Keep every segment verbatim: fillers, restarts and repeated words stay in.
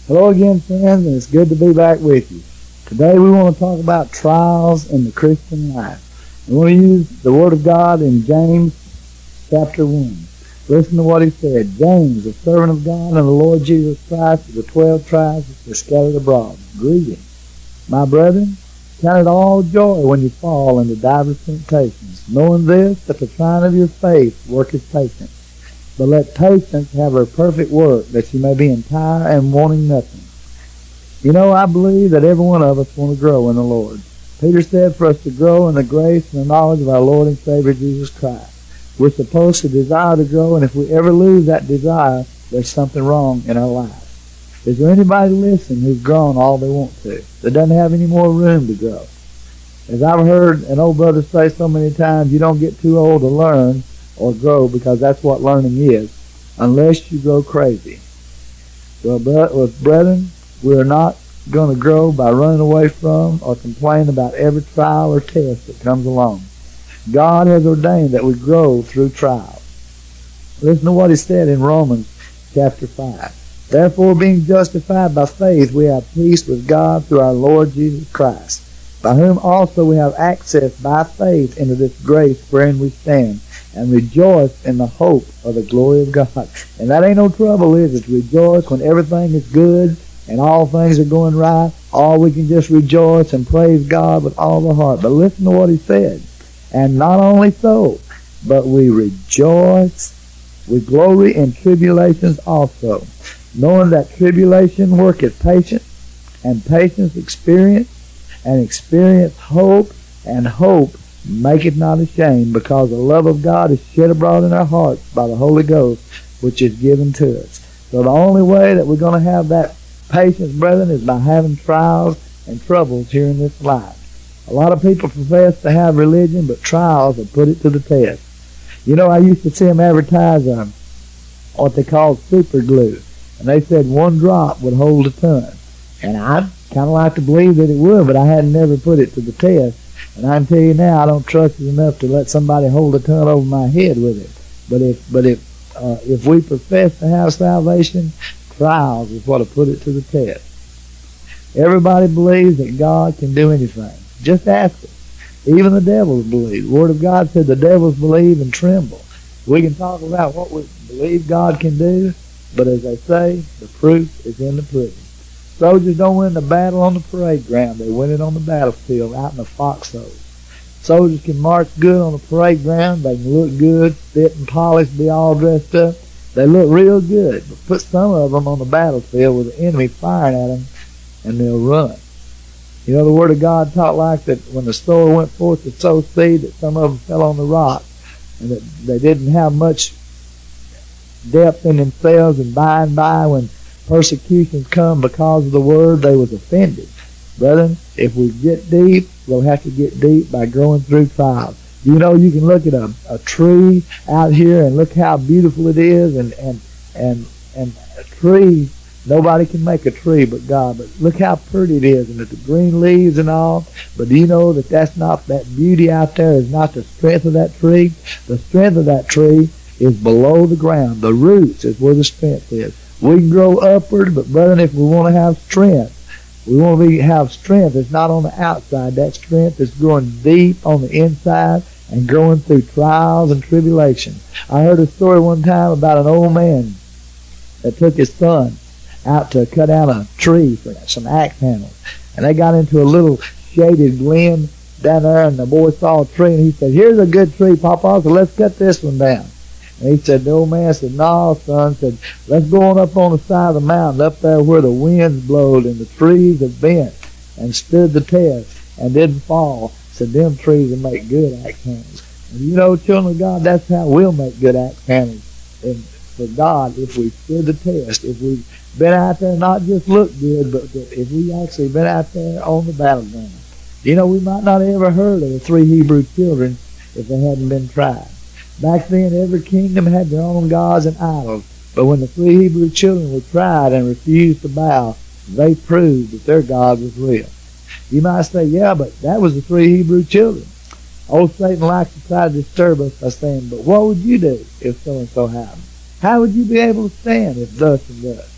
Hello again, friends, and it's good to be back with you. Today we want to talk about trials in the Christian life. We want to use the Word of God in James chapter one. Listen to what he said. James, a servant of God and the Lord Jesus Christ, to the twelve tribes which are scattered abroad. Greetings. My brethren, count it all joy when you fall into divers temptations, knowing this, that the trying of your faith worketh patience. But let patience have her perfect work, that you may be entire and wanting nothing. You know, I believe that every one of us want to grow in the Lord. Peter said for us to grow in the grace and the knowledge of our Lord and Savior Jesus Christ. We're supposed to desire to grow, and if we ever lose that desire, there's something wrong in our life. Is there anybody listening who's grown all they want to, that doesn't have any more room to grow? As I've heard an old brother say so many times, you don't get too old to learn or grow, because that's what learning is, unless you go crazy. Well, brethren, we're not going to grow by running away from or complaining about every trial or test that comes along. God has ordained that we grow through trials. Listen to what he said in Romans chapter five. Therefore, being justified by faith, we have peace with God through our Lord Jesus Christ, by whom also we have access by faith into this grace wherein we stand, and rejoice in the hope of the glory of God. And that ain't no trouble, is it? To rejoice when everything is good and all things are going right. All we can just rejoice and praise God with all the heart. But listen to what he said. And not only so, but we rejoice, we glory in tribulations also, knowing that tribulation worketh patience, and patience experience, and experience hope, and hope maketh not ashamed, because the love of God is shed abroad in our hearts by the Holy Ghost, which is given to us. So the only way that we're going to have that patience, brethren, is by having trials and troubles here in this life. A lot of people profess to have religion, but trials have put it to the test. You know, I used to see them advertise um, what they call super glue, and they said one drop would hold a ton. And I'd kind of like to believe that it would, but I hadn't never put it to the test. And I can tell you now, I don't trust it enough to let somebody hold a ton over my head with it. But if, but if, uh, if we profess to have salvation, trials is what will put it to the test. Everybody believes that God can do anything. Just ask it. Even the devils believe. The Word of God said the devils believe and tremble. We can talk about what we believe God can do, but as they say, the proof is in the pudding. Soldiers don't win the battle on the parade ground. They win it on the battlefield, out in the foxholes. Soldiers can march good on the parade ground. They can look good, fit and polished, be all dressed up. They look real good. But put some of them on the battlefield with the enemy firing at them, and they'll run. You know, the Word of God taught like that when the sower went forth to sow seed, that some of them fell on the rock, and that they didn't have much depth in themselves, and by and by when persecutions come because of the Word, they was offended. Brethren, if we get deep, we'll have to get deep by growing through trials. You know, you can look at a, a tree out here and look how beautiful it is, and, and, and, and a tree, nobody can make a tree but God, but look how pretty it is, and the green leaves and all. But do you know that that's not, that beauty out there is not the strength of that tree? The strength of that tree is below the ground. The roots is where the strength is. We can grow upward, but brethren, if we want to have strength, we want to be, have strength. It's not on the outside. That strength is growing deep on the inside and growing through trials and tribulations. I heard a story one time about an old man that took his son out to cut down a tree for some axe handles. And they got into a little shaded glen down there, and the boy saw a tree, and he said, "Here's a good tree, Papa, so let's cut this one down." And he said, the old man said, "No, son," said, "let's go on up on the side of the mountain, up there where the winds blowed and the trees have bent and stood the test and didn't fall. Said, them trees will make good axe handles." And you know, children of God, that's how we'll make good axe handles. And for God, if we stood the test, if we've been out there, not just look good, but if we actually been out there on the battleground. You know, we might not have ever heard of the three Hebrew children if they hadn't been tried. Back then, every kingdom had their own gods and idols. But when the three Hebrew children were tried and refused to bow, they proved that their God was real. You might say, yeah, but that was the three Hebrew children. Old Satan likes to try to disturb us by saying, but what would you do if so-and-so happened? How would you be able to stand if thus and thus?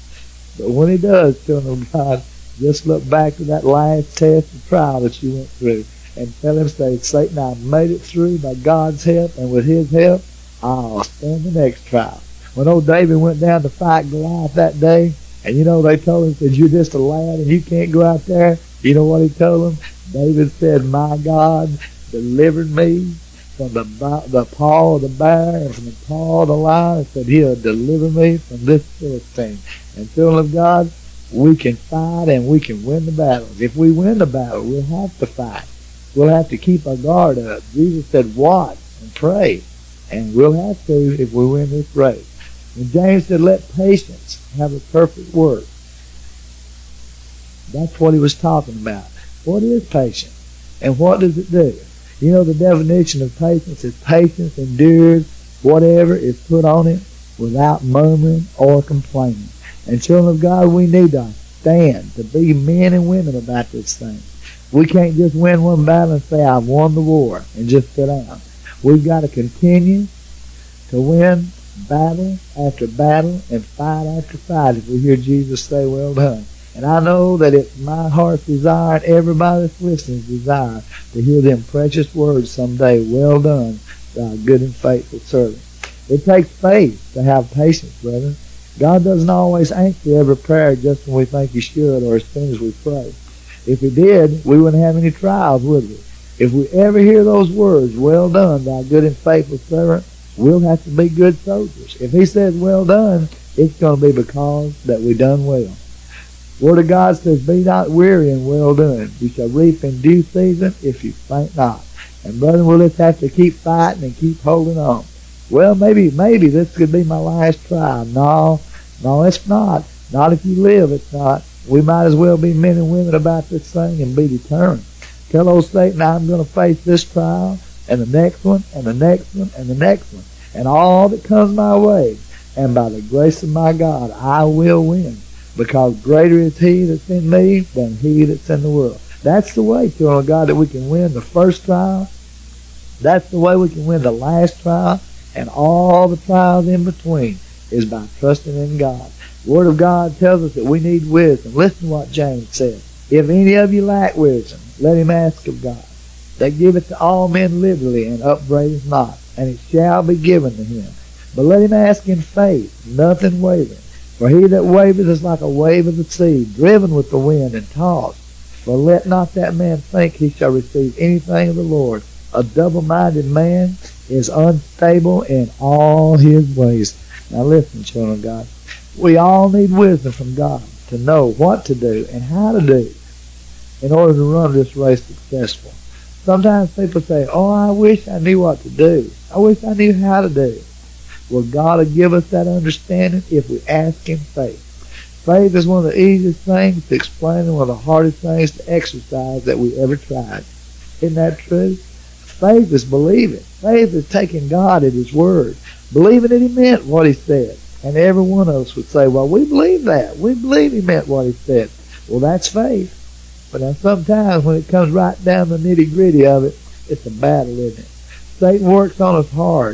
But when he does, children of God, just look back to that last test and trial that you went through and tell him, say, Satan, I made it through by God's help, and with his help, I'll stand the next trial. When old David went down to fight Goliath that day, and you know, they told him, said, you're just a lad and you can't go out there. You know what he told them? David said, my God delivered me from the, the paw of the bear and from the paw of the lion, and said, he'll deliver me from this Philistine. And children of God, we can fight and we can win the battles. If we win the battle, we'll have to fight. We'll have to keep our guard up. Jesus said, watch and pray. And we'll have to if we win this race. And James said, let patience have a perfect work. That's what he was talking about. What is patience? And what does it do? You know, the definition of patience is patience endures whatever is put on it without murmuring or complaining. And children of God, we need to stand to be men and women about this thing. We can't just win one battle and say, I've won the war, and just sit down. We've got to continue to win battle after battle and fight after fight if we hear Jesus say, well done. And I know that it's my heart's desire and everybody that's listening's desire to hear them precious words someday, well done, thou good and faithful servant. It takes faith to have patience, brethren. God doesn't always answer every prayer just when we think he should or as soon as we pray. If he did, we wouldn't have any trials, would we? If we ever hear those words, well done, thou good and faithful servant, we'll have to be good soldiers. If he says well done, it's going to be because that we done well. Word of God says, be not weary in well doing. You shall reap in due season if you faint not. And brethren, we'll just have to keep fighting and keep holding on. Well, maybe, maybe this could be my last trial. No, no, it's not. Not if you live, it's not. We might as well be men and women about this thing and be determined. Tell old Satan, I'm going to face this trial and the next one and the next one and the next one and all that comes my way. And by the grace of my God, I will win. Because greater is he that's in me than he that's in the world. That's the way, children of God, that we can win the first trial. That's the way we can win the last trial. And all the trials in between is by trusting in God. The Word of God tells us that we need wisdom. Listen to what James said. If any of you lack wisdom, let him ask of God, that giveth to all men liberally and upbraideth not, and it shall be given to him. But let him ask in faith, nothing wavering. For he that wavereth is like a wave of the sea, driven with the wind and tossed. For let not that man think he shall receive anything of the Lord. A double-minded man is unstable in all his ways. Now listen, children of God. We all need wisdom from God to know what to do and how to do in order to run this race successful. Sometimes people say, oh, I wish I knew what to do. I wish I knew how to do it. Well, God will give us that understanding if we ask in faith. Faith is one of the easiest things to explain and one of the hardest things to exercise that we ever tried. Isn't that true? Faith is believing. Faith is taking God at his word. Believing that he meant what he said. And every one of us would say, well, we believe that. We believe he meant what he said. Well, that's faith. But now sometimes when it comes right down the nitty-gritty of it, it's a battle, isn't it? Satan works on us hard.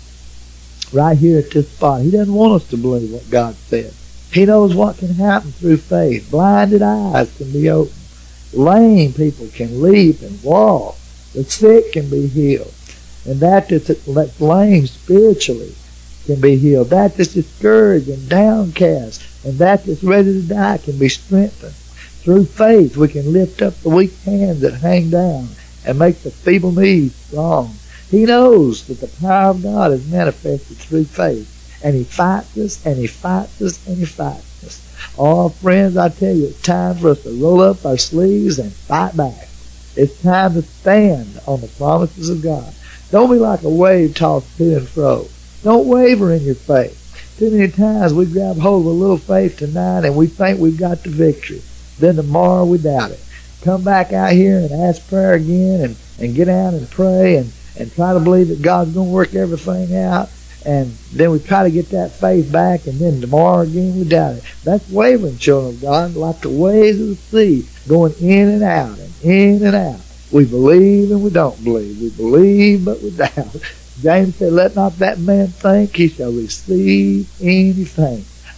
Right here at this spot. He doesn't want us to believe what God said. He knows what can happen through faith. Blinded eyes can be opened. Lame people can leap and walk. The sick can be healed. And that that's lame spiritually can be healed. That that's discouraged and downcast and that that's ready to die can be strengthened. Through faith we can lift up the weak hands that hang down and make the feeble knees strong. He knows that the power of God is manifested through faith. And he fights us, and he fights us, and he fights us. Oh, friends, I tell you, it's time for us to roll up our sleeves and fight back. It's time to stand on the promises of God. Don't be like a wave tossed to and fro. Don't waver in your faith. Too many times we grab hold of a little faith tonight and we think we've got the victory. Then tomorrow we doubt it. Come back out here and ask prayer again and, and get out and pray and and try to believe that God's going to work everything out, and then we try to get that faith back, and then tomorrow again we doubt it. That's wavering, children of God, like the waves of the sea, going in and out and in and out. We believe and we don't believe. We believe but we doubt. James said, let not that man think he shall receive anything.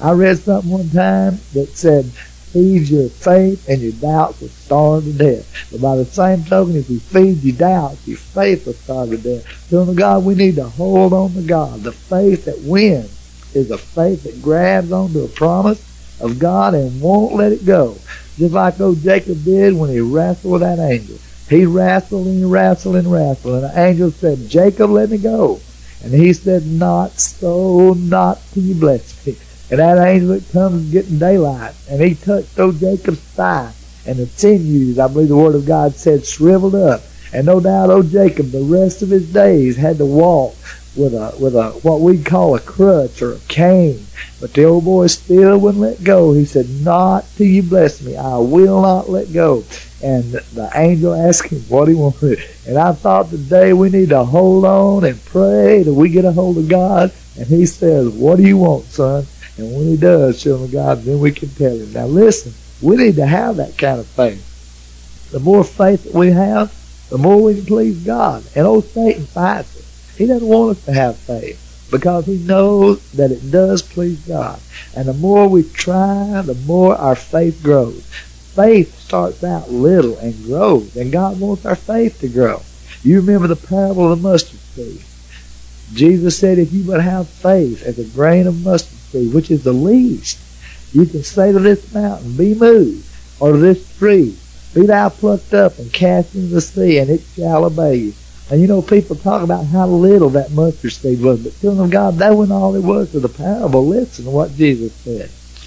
I read something one time that said, feed your faith and your doubts will starve to death. But by the same token, if you feed your doubts, your faith will starve to death. Children of God, we need to hold on to God. The faith that wins is a faith that grabs onto a promise of God and won't let it go. Just like old Jacob did when he wrestled with that angel. He wrestled and he wrestled and wrestled. And the angel said, Jacob, let me go. And he said, not so, not till you bless me. And that angel that comes getting daylight. And he touched old Jacob's thigh. And the sinews, I believe the Word of God said, shriveled up. And no doubt old Jacob, the rest of his days, had to walk with a, with a, what we'd call a crutch or a cane. But the old boy still wouldn't let go. He said, not till you bless me. I will not let go. And the angel asked him what he wanted. And I thought today we need to hold on and pray till we get a hold of God. And he says, what do you want, son? And when he does, children of God, then we can tell him. Now listen, we need to have that kind of faith. The more faith that we have, the more we can please God. And old Satan fights it. He doesn't want us to have faith because he knows that it does please God. And the more we try, the more our faith grows. Faith starts out little and grows, and God wants our faith to grow. You remember the parable of the mustard seed. Jesus said, if you but have faith as a grain of mustard seed, which is the least, you can say to this mountain, be moved, or to this tree, be thou plucked up and cast into the sea, and it shall obey you. And you know, people talk about how little that mustard seed was, but children of God, that wasn't all it was to the parable. Listen to what Jesus said.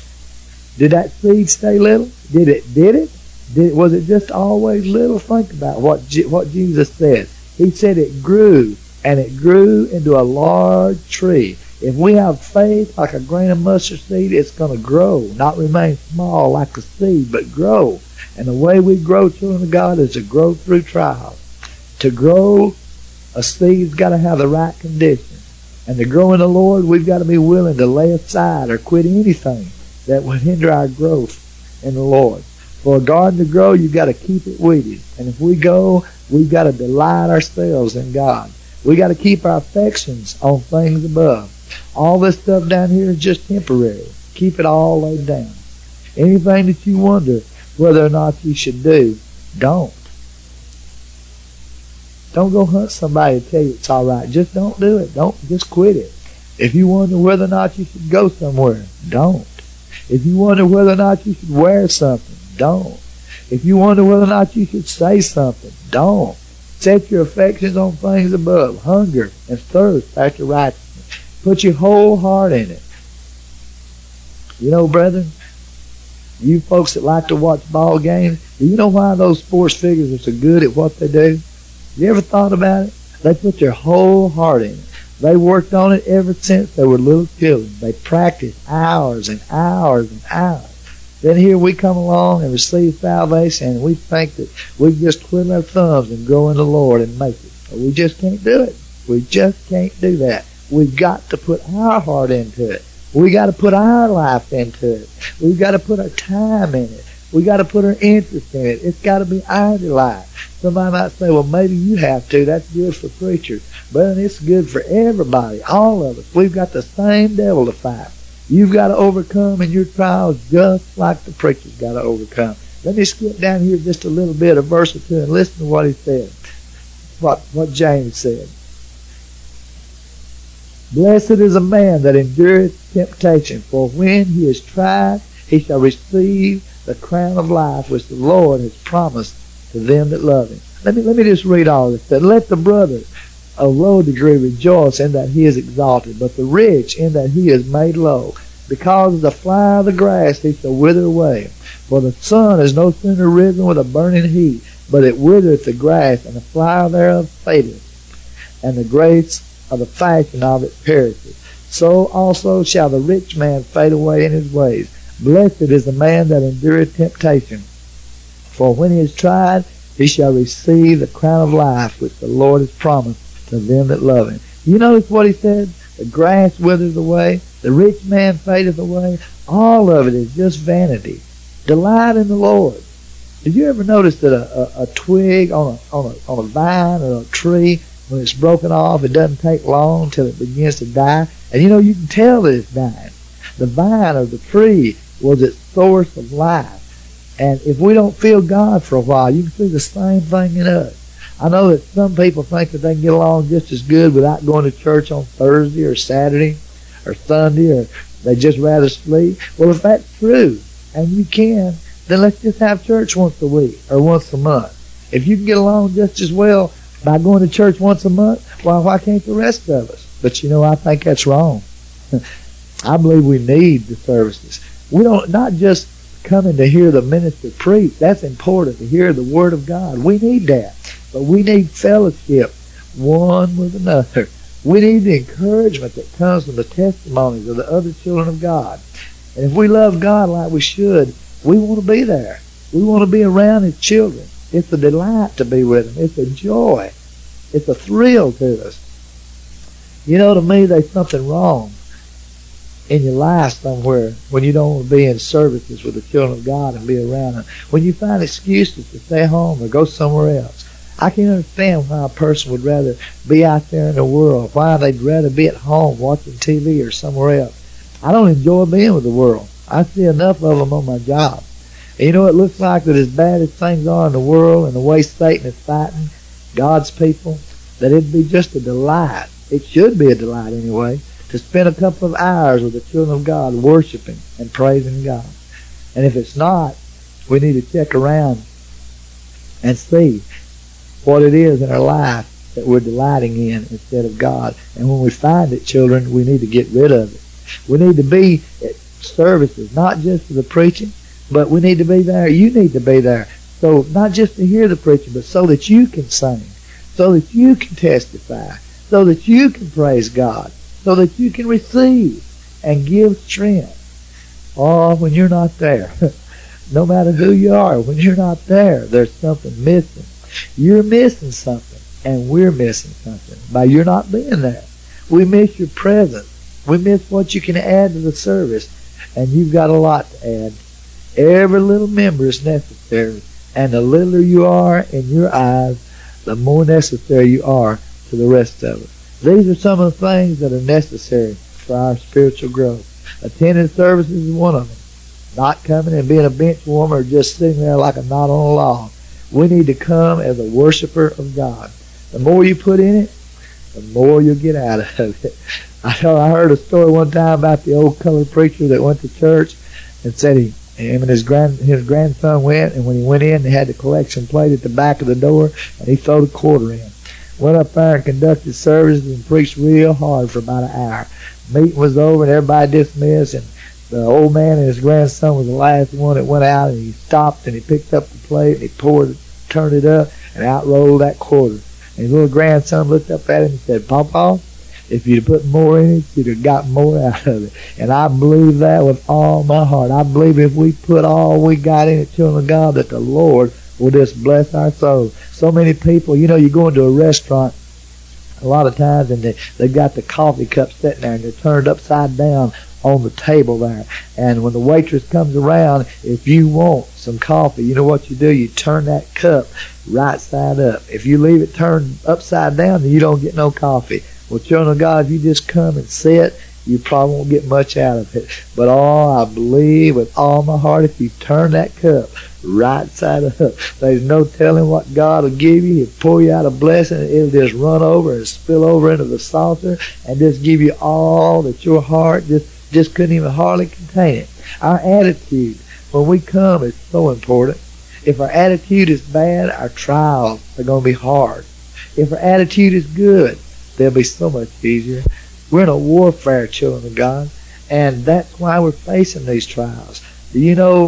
Did that seed stay little? Did it? Did it? Did it? Was it just always little? Think about what what Jesus said. He said it grew, and it grew into a large tree. If we have faith like a grain of mustard seed, it's going to grow, not remain small like a seed, but grow. And the way we grow, children of God, is to grow through trials. To grow, a seed's got to have the right conditions. And to grow in the Lord, we've got to be willing to lay aside or quit anything that would hinder our growth in the Lord. For a garden to grow, you've got to keep it weeded. And if we go, we've got to delight ourselves in God. We've got to keep our affections on things above. All this stuff down here is just temporary. Keep it all laid down. Anything that you wonder whether or not you should do, don't. Don't go hunt somebody to tell you it's all right. Just don't do it. Don't just quit it. If you wonder whether or not you should go somewhere, don't. If you wonder whether or not you should wear something, don't. If you wonder whether or not you should say something, don't. Set your affections on things above. Hunger and thirst after righteousness. Put your whole heart in it. You know, brethren, you folks that like to watch ball games, do you know why those sports figures are so good at what they do? You ever thought about it? They put their whole heart in it. They worked on it ever since they were little children. They practiced hours and hours and hours. Then here we come along and receive salvation, and we think that we just twiddle our thumbs and grow in the Lord and make it. But we just can't do it. We just can't do that. We've got to put our heart into it. We got to put our life into it. We've got to put our time in it. We got to put our interest in it. It's got to be our delight. Somebody might say, well, maybe you have to. That's good for preachers. But it's good for everybody, all of us. We've got the same devil to fight. You've got to overcome in your trials just like the preacher's got to overcome. Let me skip down here just a little bit, a verse or two, and listen to what he said. What, what James said. Blessed is a man that endureth temptation, for when he is tried, he shall receive the crown of life which the Lord has promised to them that love him. Let me let me just read all this. That let the brother of low degree rejoice in that he is exalted, but the rich in that he is made low. Because of the flower of the grass he shall wither away. For the sun is no sooner risen with a burning heat, but it withereth the grass, and the flower thereof fadeth, and the grace of the fashion of it perisheth. So also shall the rich man fade away in his ways. Blessed is the man that endureth temptation, for when he is tried, he shall receive the crown of life which the Lord has promised to them that love him. You notice what he said? The grass withers away, the rich man fadeth away. All of it is just vanity. Delight in the Lord. Did you ever notice that a, a, a twig on a, on, a, on a vine or a tree, when it's broken off, it doesn't take long till it begins to die? And you know, you can tell that it's dying. The vine or the tree was its source of life. And if we don't feel God for a while, you can see the same thing in us. I know that some people think that they can get along just as good without going to church on Thursday or Saturday or Sunday, or they just rather sleep. Well, if that's true, and you can, then let's just have church once a week or once a month. If you can get along just as well by going to church once a month, well, why can't the rest of us? But you know, I think that's wrong. I believe we need the services. We don't, not just coming to hear the minister preach. That's important, to hear the Word of God. We need that. But we need fellowship one with another. We need the encouragement that comes from the testimonies of the other children of God. And if we love God like we should, we want to be there. We want to be around His children. It's a delight to be with them. It's a joy. It's a thrill to us. You know, to me, there's something wrong in your life somewhere when you don't want to be in services with the children of God and be around them. When you find excuses to stay home or go somewhere else. I can't understand why a person would rather be out there in the world, why they'd rather be at home watching T V or somewhere else. I don't enjoy being with the world. I see enough of them on my job. And you know, it looks like that as bad as things are in the world and the way Satan is fighting God's people, that it'd be just a delight. It should be a delight anyway, to spend a couple of hours with the children of God worshiping and praising God. And if it's not, we need to check around and see what it is in our life that we're delighting in instead of God. And when we find it, children, we need to get rid of it. We need to be at services, not just for the preaching, but we need to be there. You need to be there. So not just to hear the preaching, but so that you can sing, so that you can testify, so that you can praise God, so that you can receive and give strength. Oh, when you're not there, no matter who you are, when you're not there, there's something missing. You're missing something, and we're missing something by you're not being there. We miss your presence. We miss what you can add to the service, and you've got a lot to add. Every little member is necessary, and the littler you are in your eyes, the more necessary you are to the rest of us. These are some of the things that are necessary for our spiritual growth. Attending services is one of them. Not coming and being a bench warmer or just sitting there like a knot on a log. We need to come as a worshiper of God. The more you put in it, the more you'll get out of it. I know I heard a story one time about the old colored preacher that went to church and said he, him and his grand his grandson went, and when he went in, they had the collection plate at the back of the door, and he threw a quarter in. Went up there and conducted services and preached real hard for about an hour. Meeting was over and everybody dismissed, and the old man and his grandson was the last one that went out, and he stopped and he picked up the plate and he poured it, turned it up, and out rolled that quarter. And his little grandson looked up at him and said, "Papa, if you'd put more in it, you'd have got more out of it." And I believe that with all my heart. I believe if we put all we got in it, children of God, that the Lord will just bless our souls. So many people, you know, you go into a restaurant a lot of times and they, they've got the coffee cup sitting there and they're turned upside down on the table there. And when the waitress comes around, if you want some coffee, you know what you do? You turn that cup right side up. If you leave it turned upside down, then you don't get no coffee. Well, children of God, if you just come and sit, you probably won't get much out of it. But oh, I believe with all my heart, if you turn that cup right side up, there's no telling what God will give you. He'll pour you out a blessing. It'll just run over and spill over into the saucer and just give you all that your heart just just couldn't even hardly contain it. Our attitude when we come is so important. If our attitude is bad, our trials are going to be hard. If our attitude is good, they'll be so much easier. We're in a warfare, children of God, and that's why we're facing these trials. Do you know,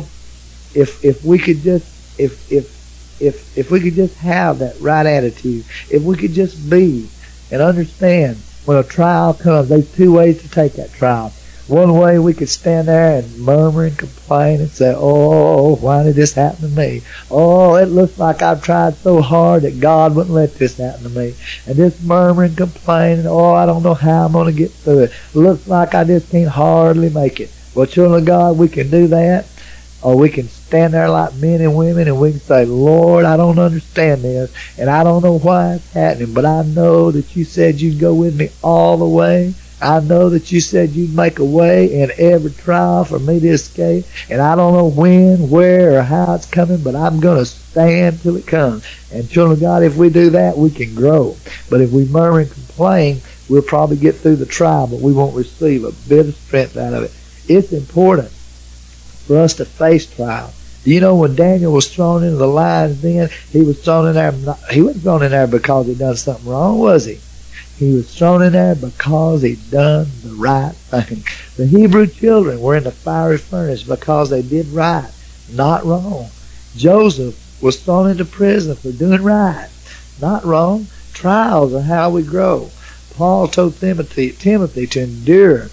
if if we could just if if if if we could just have that right attitude, if we could just be and understand when a trial comes, there's two ways to take that trial. One way, we could stand there and murmur and complain and say, "Oh, why did this happen to me? Oh, it looks like I've tried so hard that God wouldn't let this happen to me." And just murmur and complain, and "Oh, I don't know how I'm going to get through it. Looks like I just can't hardly make it." Well, children of God, we can do that. Or we can stand there like men and women and we can say, "Lord, I don't understand this, and I don't know why it's happening, but I know that you said you'd go with me all the way, I know that you said you'd make a way in every trial for me to escape, and I don't know when, where, or how it's coming, but I'm going to stand till it comes. And children of God, if we do that, we can grow. But if we murmur and complain, we'll probably get through the trial, but we won't receive a bit of strength out of it. It's important for us to face trial. Do you know when Daniel was thrown into the lion's den, he was thrown in there, he wasn't thrown in there because he done something wrong, was he? He was thrown in there because he'd done the right thing. The Hebrew children were in the fiery furnace because they did right, not wrong. Joseph was thrown into prison for doing right, not wrong. Trials are how we grow. Paul told Timothy, Timothy to endure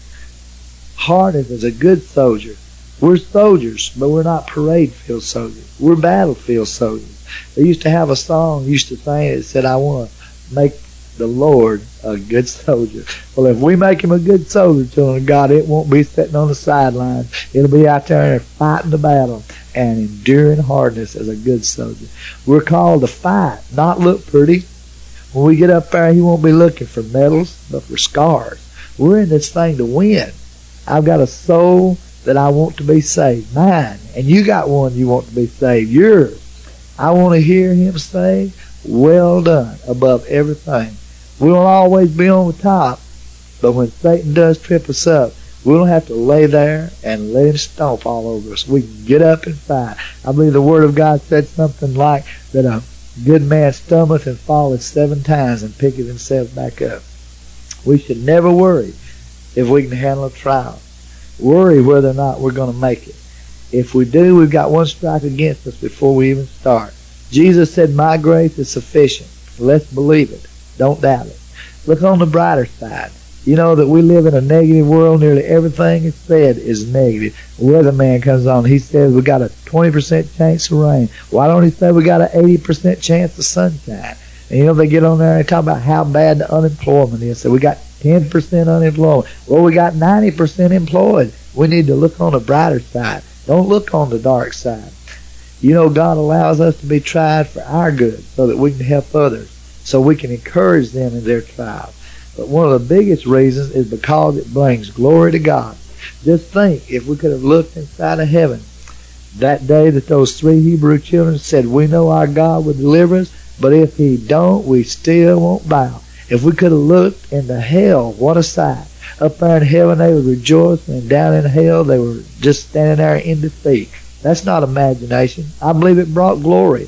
hardness as a good soldier. We're soldiers, but we're not parade field soldiers. We're battlefield soldiers. They used to have a song, used to sing that said, I want to make the Lord a good soldier. Well, if we make him a good soldier, children of God, it won't be sitting on the sidelines. It'll be out there and fighting the battle and enduring hardness as a good soldier. We're called to fight, not look pretty. When we get up there, he won't be looking for medals, but for scars. We're in this thing to win. I've got a soul that I want to be saved, mine, and you got one you want to be saved, yours. I want to hear him say, well done, above everything. We won't always be on the top, but when Satan does trip us up, we don't have to lay there and let him stomp all over us. We can get up and fight. I believe the Word of God said something like that a good man stumbleth and falleth seven times and picketh himself back up. We should never worry if we can handle a trial. Worry whether or not we're going to make it. If we do, we've got one strike against us before we even start. Jesus said, my grace is sufficient. Let's believe it. Don't doubt it. Look on the brighter side. You know that we live in a negative world. Nearly everything is said is negative. The weatherman comes on. He says we got a twenty percent chance of rain. Why don't he say we got an eighty percent chance of sunshine? And you know, they get on there and talk about how bad the unemployment is. So we got ten percent unemployment. Well, we got ninety percent employed. We need to look on the brighter side. Don't look on the dark side. You know, God allows us to be tried for our good so that we can help others, so we can encourage them in their trials. But one of the biggest reasons is because it brings glory to God. Just think, if we could have looked inside of heaven that day that those three Hebrew children said, we know our God will deliver us, but if he don't, we still won't bow. If we could have looked into hell, what a sight. Up there in heaven they were rejoicing, and down in hell they were just standing there in defeat. That's not imagination. I believe it brought glory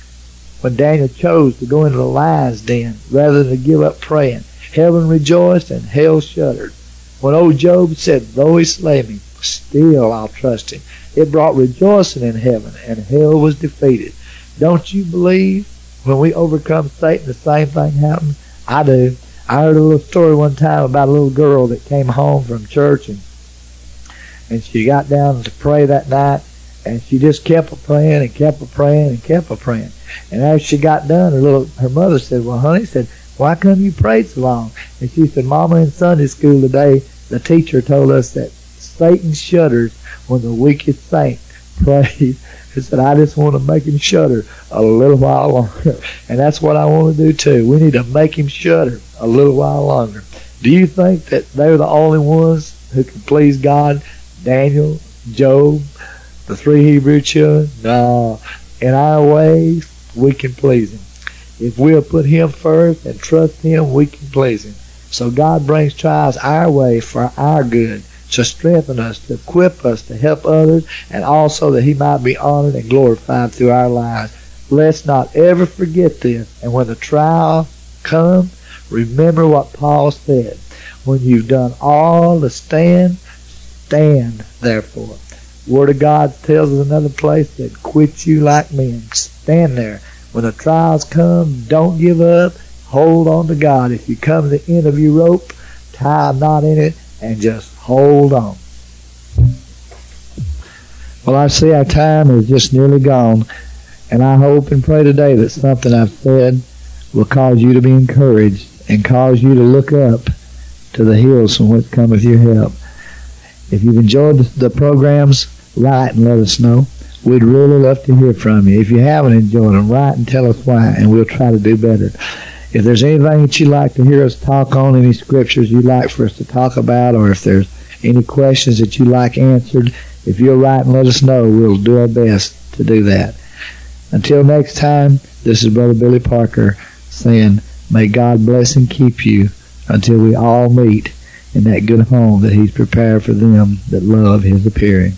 when Daniel chose to go into the lion's den rather than to give up praying. Heaven rejoiced and hell shuddered. When old Job said, though he slay me, still I'll trust him. It brought rejoicing in heaven, and hell was defeated. Don't you believe when we overcome Satan, the same thing happens? I do. I heard a little story one time about a little girl that came home from church, and and she got down to pray that night, and she just kept a praying and kept a praying and kept a praying. And as she got done, her little her mother said, well, honey, said, why come you prayed so long? And she said, Mama, in Sunday school today, the teacher told us that Satan shudders when the weakest saint prays. She said, I just want to make him shudder a little while longer. And that's what I want to do too. We need to make him shudder a little while longer. Do you think that they're the only ones who can please God? Daniel, Job, the three Hebrew children? No. In our ways, we can please him. If we'll put him first and trust him, we can please him. So God brings trials our way for our good, to strengthen us, to equip us, to help others, and also that he might be honored and glorified through our lives. Let's not ever forget this. And when the trial comes, remember what Paul said. When you've done all to stand, stand therefore. Word of God tells us another place that quit you like men. Stand there. When the trials come, don't give up. Hold on to God. If you come to the end of your rope, tie a knot in it and just hold on. Well, I see our time is just nearly gone, and I hope and pray today that something I've said will cause you to be encouraged and cause you to look up to the hills from which cometh your help. If you've enjoyed the programs, write and let us know. We'd really love to hear from you. If you haven't enjoyed them, write and tell us why, and we'll try to do better. If there's anything that you'd like to hear us talk on, any scriptures you'd like for us to talk about, or if there's any questions that you'd like answered, if you'll write and let us know, we'll do our best to do that. Until next time, this is Brother Billy Parker saying, may God bless and keep you until we all meet in that good home that He's prepared for them that love His appearing.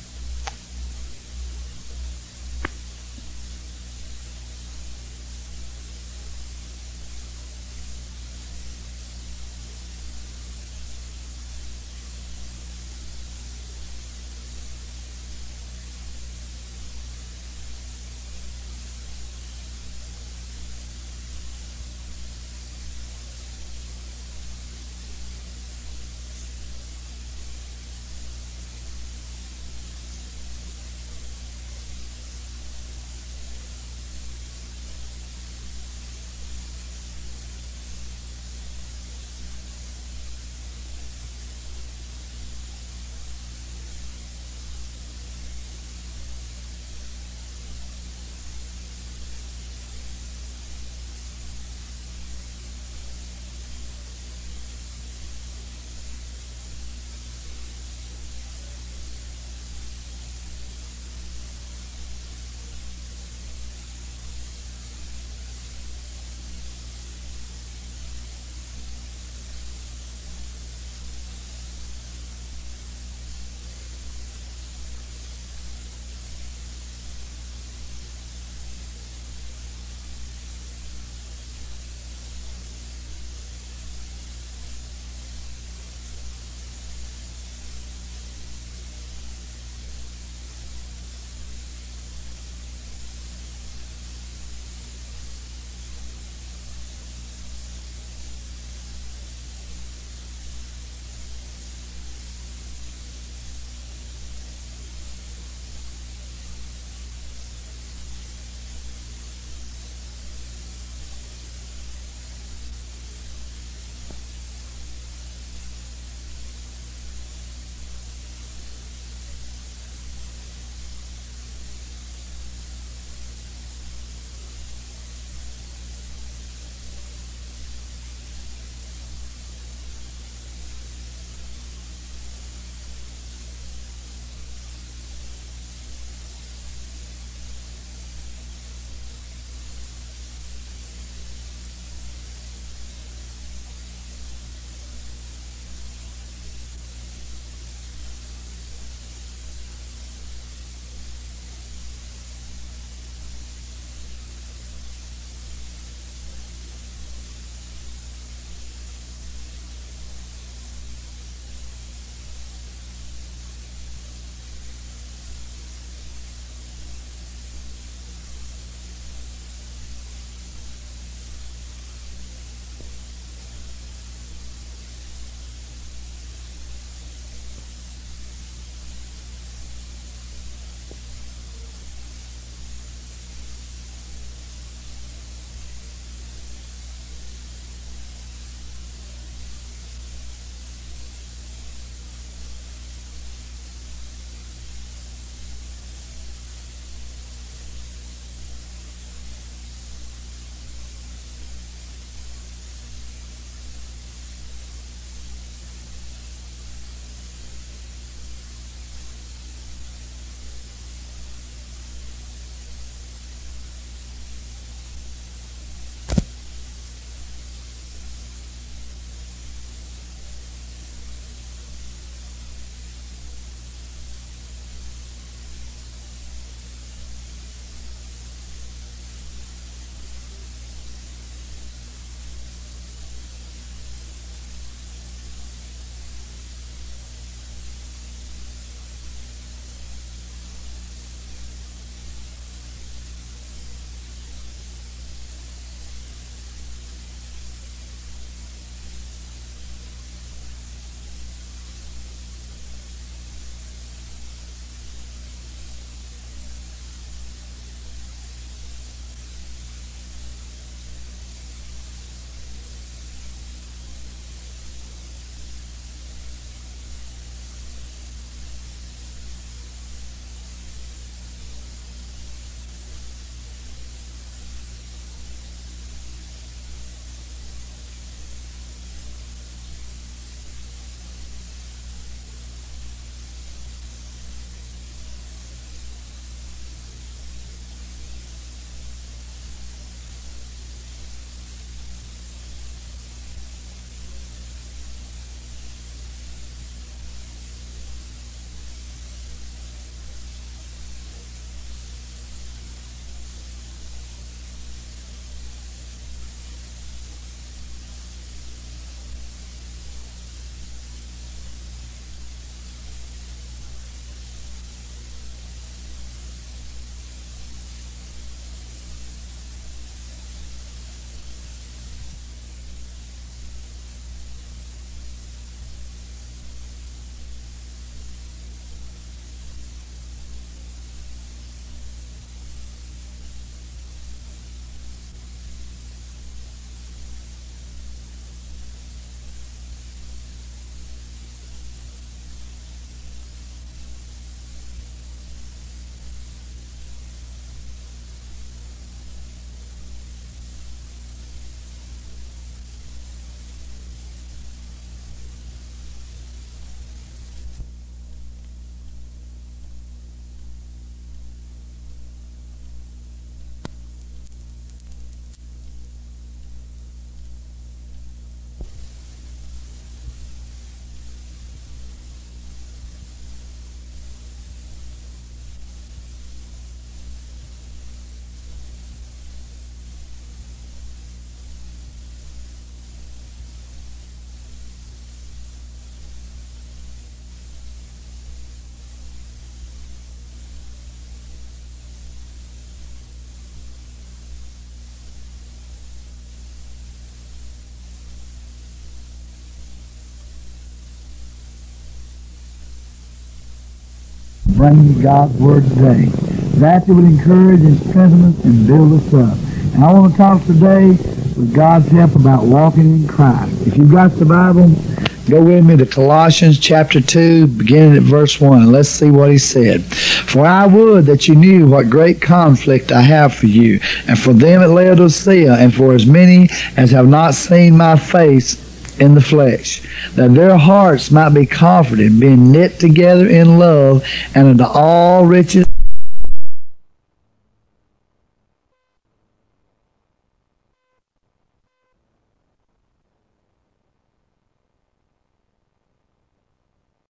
bring you God's Word today. That would encourage and strengthen us and build us up. And I want to talk today, with God's help, about walking in Christ. If you've got the Bible, go with me to Colossians chapter two, beginning at verse one. Let's see what he said. For I would that you knew what great conflict I have for you, and for them at Laodicea, and for as many as have not seen my face in the flesh, that their hearts might be comforted, being knit together in love, and unto all riches